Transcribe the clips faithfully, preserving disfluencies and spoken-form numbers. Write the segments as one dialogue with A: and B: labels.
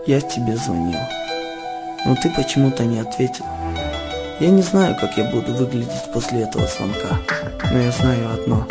A: Я тебе звонил, но ты почему-то не ответил. Я не знаю, как я буду выглядеть после этого звонка, но я знаю одно: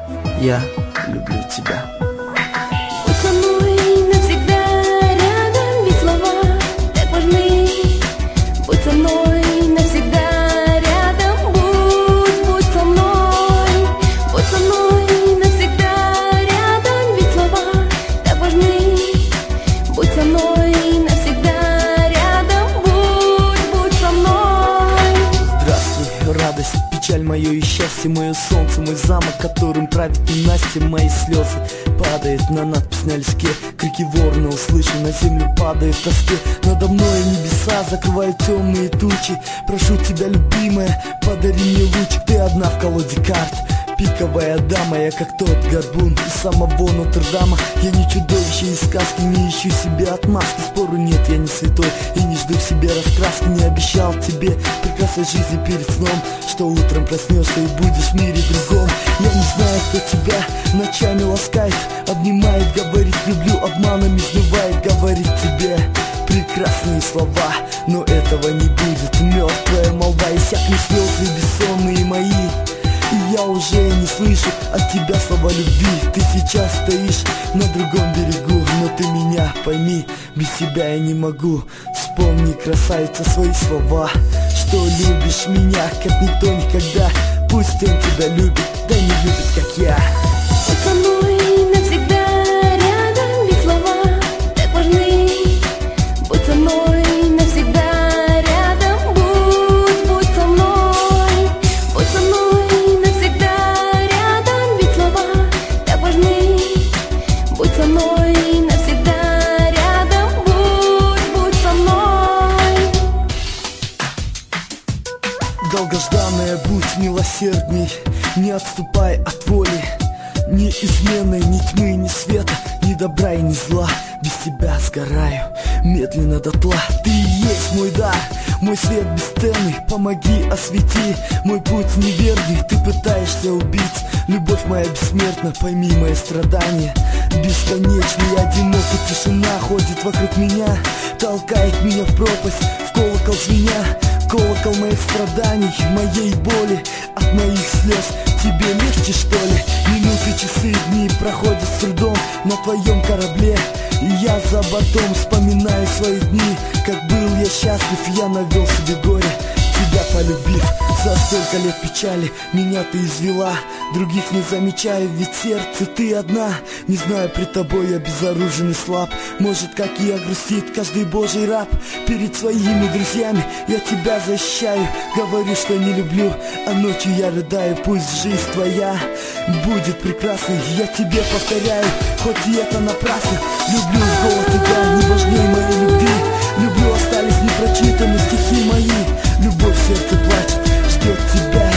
A: я люблю тебя.
B: Будь со мной навсегда рядом, ведь слова так важны. Будь со мной навсегда рядом, будь, будь со мной. Будь со мной навсегда рядом, ведь слова так важны. Будь со мной навсегда рядом, будь, будь со мной.
A: Здравствуй, радость, печаль, мое и счастье, мое солнце, мой замок, которым правит ненастье. Мои слезы падает на надпись на листке, крики ворона услышу, на землю падает в тоске. Надо мной небеса закрывают темные тучи. Прошу тебя, любимая, подари мне лучик. Ты одна в колоде карт, пиковая дама. Я как тот горбун из самого Нотр-Дама. Я не чудовище из сказки, не ищу себе отмазки. Спору нет, я не святой и не жду в себе раскраски. Не обещал тебе прекрасной жизни перед сном, что утром проснешься и будешь в мире другом. Я не знаю, кто тебя ночами ласкает, обнимает, говорит люблю, обманом избивает, говорит тебе прекрасные слова, но этого не будет. Мертвая молва, иссякнут слезы бессонные мои, и я уже не слышу от тебя слова любви. Ты сейчас стоишь на другом берегу, но ты меня пойми, без тебя я не могу. Вспомни, красавица, свои слова, что любишь меня, как никто никогда. Пусть он тебя любит, да не любит, как я.
B: Будь со мной навсегда рядом, ведь слова так важны. Будь со мной навсегда рядом, будь, будь со мной. Будь со мной навсегда рядом, ведь слова так важны. Будь со мной навсегда рядом, будь, будь со мной.
A: Долгожданная, будь милосердней, не отступай от воли. Ни измены, ни тьмы, ни света, ни добра и ни зла. Без тебя сгораю медленно дотла. Ты и есть мой дар, мой свет бесценный. Помоги, освети мой путь неверный. Ты пытаешься убить, любовь моя бессмертна. Пойми мои страдания бесконечные. Одинок и тишина ходит вокруг меня, толкает меня в пропасть, в колокол звеня. Колокол моих страданий, моей боли, от моих слез. Тебе легче, что ли? Минуты, часы, дни проходят с трудом на твоем корабле, и я за бортом вспоминаю свои дни. Как был я счастлив, я навел себе горе, тебя полюбив. За столько лет печали меня ты извела, других не замечаю, ведь сердце ты одна. Не знаю, пред тобой я безоружен и слаб. Может, как и я, грустит каждый божий раб. Перед своими друзьями я тебя защищаю, говорю, что не люблю, а ночью я рыдаю. Пусть жизнь твоя будет прекрасной, я тебе повторяю, хоть и это напрасно. Люблю голод и да, не важнее моей любви. Люблю, остались непрочитаны стихи мои. Любовь в сердце плачет, ждет тебя.